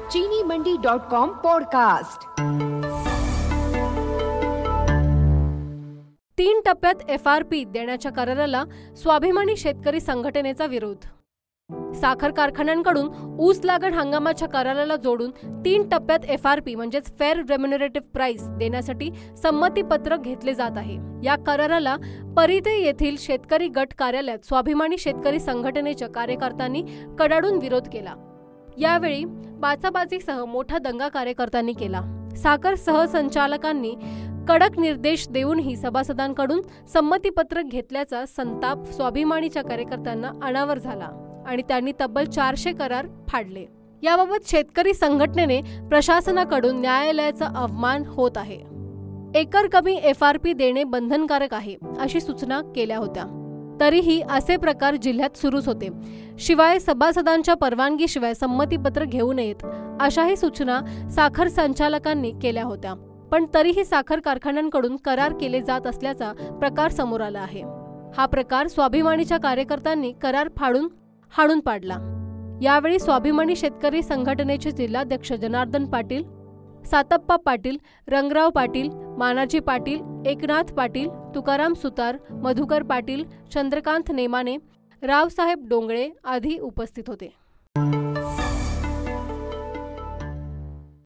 चीनीमंडी.com podcast. 3 टप्प्यात FRP देण्याच्या कराराला स्वाभिमानी शेतकरी संघटनेचा विरोध। साखर कारखान्यांकडून ऊस लागण हंगामाच्या कराराला जोडून 3 टप्प्यात FRP म्हणजेच फेअर रेम्युनरेटिव्ह प्राइस देण्यासाठी संमतीपत्र घेतले जात आहे। या कराराला परिते येथील शेतकरी गट कार्यालयात स्वाभिमानी शेतकरी संघटनेच्या कार्यकर्त्यांनी कडाडून विरोध केला। यावेळी बाचाबाचीसह मोठा दंगा कार्यकर्त्यांनी केला। साखर सहसंचालकांनी कडक निर्देश देऊनही सभासदांकडून संमतीपत्र घेतल्याचा संताप स्वाभिमानीच्या कार्यकर्त्यांना अनावर झाला आणि त्यांनी तब्बल 400 करार फाडले। याबाबत शेतकरी संघटनेने प्रशासनाकडून न्यायालयाचा अवमान होत आहे। एकर कमी FRP देणे बंधनकारक आहे अशी सूचना केल्या होत्या, तरीही असे प्रकार जिल्ह्यात सुरूच होते। शिवाय सभासदांच्या परवानगीशिवाय संमतीपत्र घेऊ नयेत अशाही सूचना साखर संचालकांनी केल्या होत्या, पण तरीही साखर कारखान्यांकडून करार केले जात असल्याचा प्रकार समोर आला आहे। हा प्रकार स्वाभिमानीच्या कार्यकर्त्यांनी करार फाडून हाणून पाडला। यावेळी स्वाभिमानी शेतकरी संघटनेचे जिल्हाध्यक्ष जनार्दन पाटील, सातप्पा पाटील, रंगराव पाटील, मानाजी पाटील, एकनाथ पाटील, तुकाराम सुतार, मधुकर पाटील, चंद्रकांत नेमाने, रावसाहेब डोंगळे आदी उपस्थित होते।